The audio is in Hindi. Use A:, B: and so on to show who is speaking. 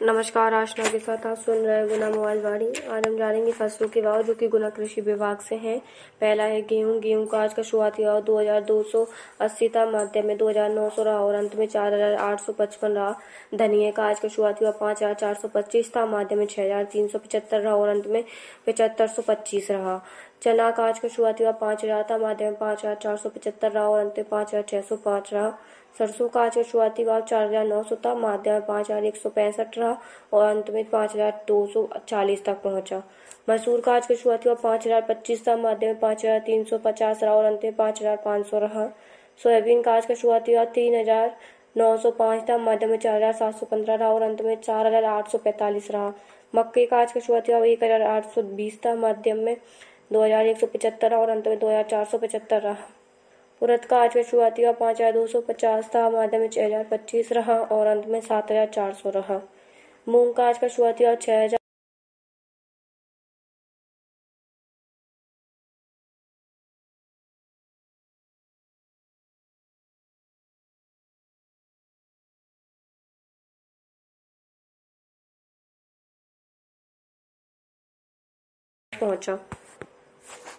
A: नमस्कार, आशना के साथ आप सुन रहे हैं गुना मोबाइल वाणी। आज हम जानेंगे फसलों के भाव जो कि गुना कृषि विभाग से हैं। पहला है गेहूं का आज का शुरुआती भाव 2280 था, मध्य में 2900 रहा और अंत में 4855 रहा। धनिया का आज का शुरुआती भाव 5425 था, मध्य में 6375 रहा और अंत में 7525 रहा। चना का आज का शुरुआती भाव 5000 था, मध्य में 5475 रहा और अंत में 5605 रहा। सरसों का आज का शुरुआती भाव 4900 था, मध्य में 5165 रहा और अंत में 5240 तक पहुंचा। मसूर का आज का शुरुआती भाव 5025 था, मध्य में 5350 रहा और अंत में 5500 रहा। सोयाबीन का आज का शुरुआती भाव 3905 था, मध्य में 4715 रहा और अंत में 4845 रहा। मक्के का आज का शुरुआती भाव 1820 था, मध्यम में 2175 रहा और अंत में 2475 रहा। उड़द का आज का शुरुआती भाव 5250 था, मध्य में 6025 रहा और अंत में 7400 रहा। मूंग का आज का शुरुआती भाव 6000 पहुंचा।